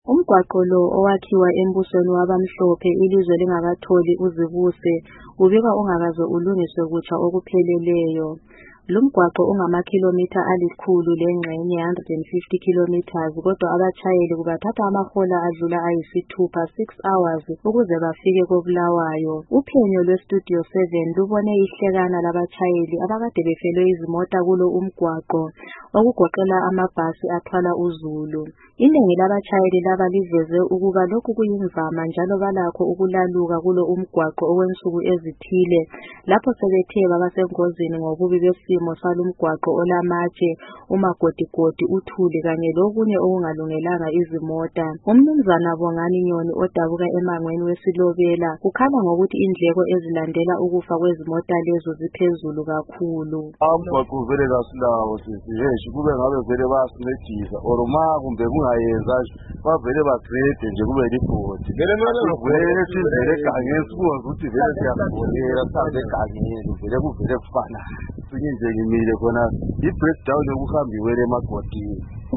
Umgwaqo lo owakhiwa embusweni wabamhlophe ilizwe lingakatholi uzibuse ubika ungakaze ulungiswe kutsha okupheleleyo. Lumgwaqo ungamakhilomitha alikhulu lengxenye 150 kilometers kodwa abatshayeli kubathatha amahola adlula ayisithupha 6 hours ukuze bafike koBulawayo. Uphenyo lweStudio 7 lubone ihlekana labatshayeli abakade befelwe izimota kulo umgwaqo okugoqela amabhasi athwala uzulu. Inengi labatshayeli laba liveze ukuba lokhu kuyimvama njalo balakho ukulaluka kulo umgwaqo okwensuku ezithile lapho sebethe babasengozini ngobubi besimo salumgwaqo olamatshe, umagodigodi, uthuli kanye lokunye okungalungelanga izimota. Umnumzana Bongani Nyoni odabuka emangweni weSilobela ukhala ngokuthi indleko ezilandela ukufa kwezimota lezo ziphezulu kakhulu. Umgwaqo vele kasilawo sisi kube ngabe vele bayasincedisa or ma kumbe kungayenza bavele bagrade nje kube libhodi vele sivele egangeni sikwazi ukuthi vele siyafonela sihambe egangeni vele kuvele kufana sinye nje ngimile khona i-breakdown yokuhambiwele emagodini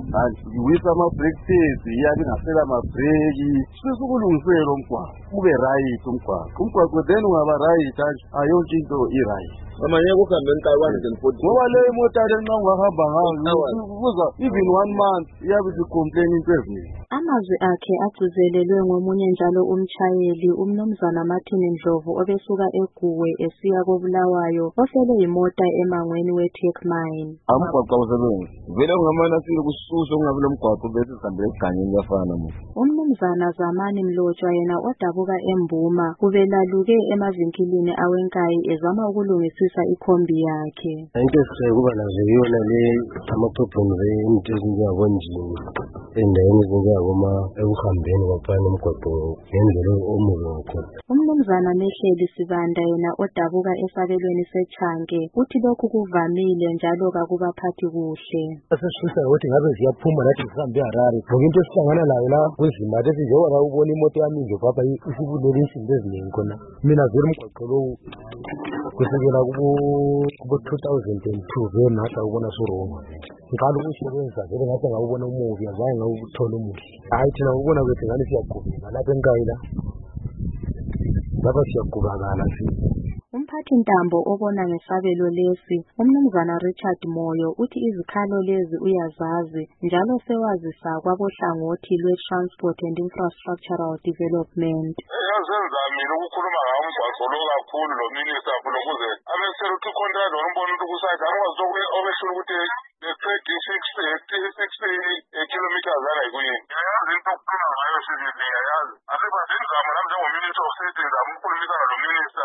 uwisa ama-breakfast iyabe ingasela ama-breki sisukulungisela umgwaqo kube right umgwaqo then ungaba right ayonke into i-right amanye kuhambeni ka-140 ngoba le imota le nxa ungahamba ngayo kuza even 1 month iyabe isicomplain into eziningi. Amazwi akhe agcizelelwe ngomunye njalo umtshayeli umnumzana Martin Ndlovu obesuka eGuwe esiya koBulawayo ofele imota emangweni weTech Mine. Umgwaqo awusebenzi vele ungamana sikususho kungabe lomgwaqo bese sihambe egangeni yafana manje. Umnumzana Zamani Mlotshwa yena odabuka eMbuma kubelaluke emavinkilini awenkayi ezama ukulungisisa ikhombi yakhe. Into esikuba nazo yona le ama-problems into ezinjengakonjini endaweni ezinjengakoma ekuhambeni kwaphana umgwaqo ngendlela omubi kakhulu. Umnumzana Mehleli Sibanda yena odabuka esabelweni seChange uthi lokhu kuvamile njalo kakubaphathi kuhle. Sesifisa ukuthi ngabe siyaphuma lathi sihambe eHarare ngoba into esihlangana nayo la kwezimali esinjengoba ubona imoto yami nje baba isibulele izinto eziningi khona. Mina vele umgwaqo lo kusukela kubo 2002 vele nathi awubona suroma ngalo ukusebenza vele ngathi ngawubona umubi azange ngawuthola umuhle. Hayi thina ukubona kwethu ngani siyagubeka lapha enkayila lapha siyagubakala sisi. Umphathi Ntambo obona ngesabelo lesi umnumzana Richard Moyo uthi izikhalo lezi uyazazi njalo sewazisa kwabohlangothi lwe-Transport and Infrastructural Development. Yazenzamile ukukhuluma ngawo umgwaqo lo kakhulu lo minister ukuze abesela ukuthi contract wombona ukuthi kusayida angwazi obehlula ukuthi the 60 kilometers ala kuyini yazi into okukhuluma ngayo sisi yazi asiba zindaba nami njengominister of state ngizamukhulumisana lo minister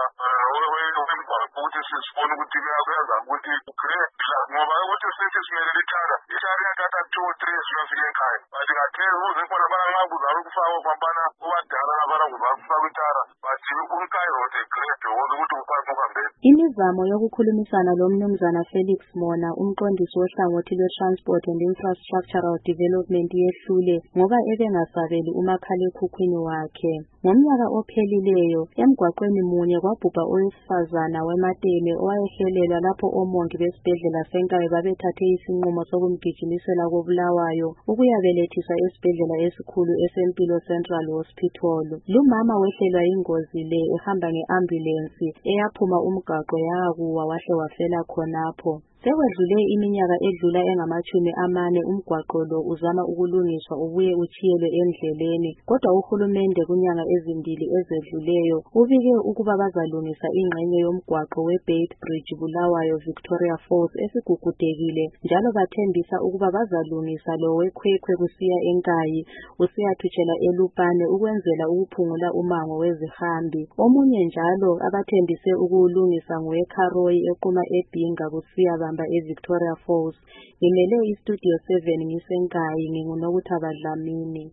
ukuthi sisibone ukuthi kuyazama ukuthi ugrade ngoba ukuthi sithi simele lithanda iyathatha 2 or 3 siyofika ekhaya but ngathela uze khona bangabuza ukufaka kwabana ubadala labana kuzakufaka itara bathi umkayi rote grade ukuthi ukwazi ukuhambela. Imizamo yokukhulumisana lo mnumzana Felix Mona umqondisi wohlangothi lwe-Transport and Infrastructural Development yehlule ngoba ebengasabeli umakhalekhukhwini wakhe. Ngomnyaka ophelileyo emgwaqweni munye kwabhubha owesifazana weMateme owayehelelwa lapho omongi besibhedlela senkayi babethathe isinqumo sokumgijimisela koBulawayo ukuyabelethisa esibhedlela esikhulu eSempilo Central Hospital. Lumama wehlelwa ingozi le ehamba ngeambulance eyaphuma umgwaqo yakuwa wahle wafela khonapho. Sekwedlule iminyaka edlula engama-40 umgwaqo lo uzama ukulungiswa ubuye uchiyelwe endleleni kodwa uhulumende kunyanga ezimbili ezedluleyo ubike ukuba bazalungisa ingxenye yomgwaqo weBeit Bridge Bulawayo Victoria Falls esigugudekile njalo bathembisa ukuba bazalungisa lo wekhwekhwe kusiya enkayi usiyathutshela eLupane ukwenzela ukuphungula umango wezihambi. Omunye njalo abathembise ukuwulungisa ngoweKharoyi eqhuma eBhinga kusiya eVictoria Falls. Ngimele iStudio 7 ngisenkayi nginguNokuthaba Dlamini.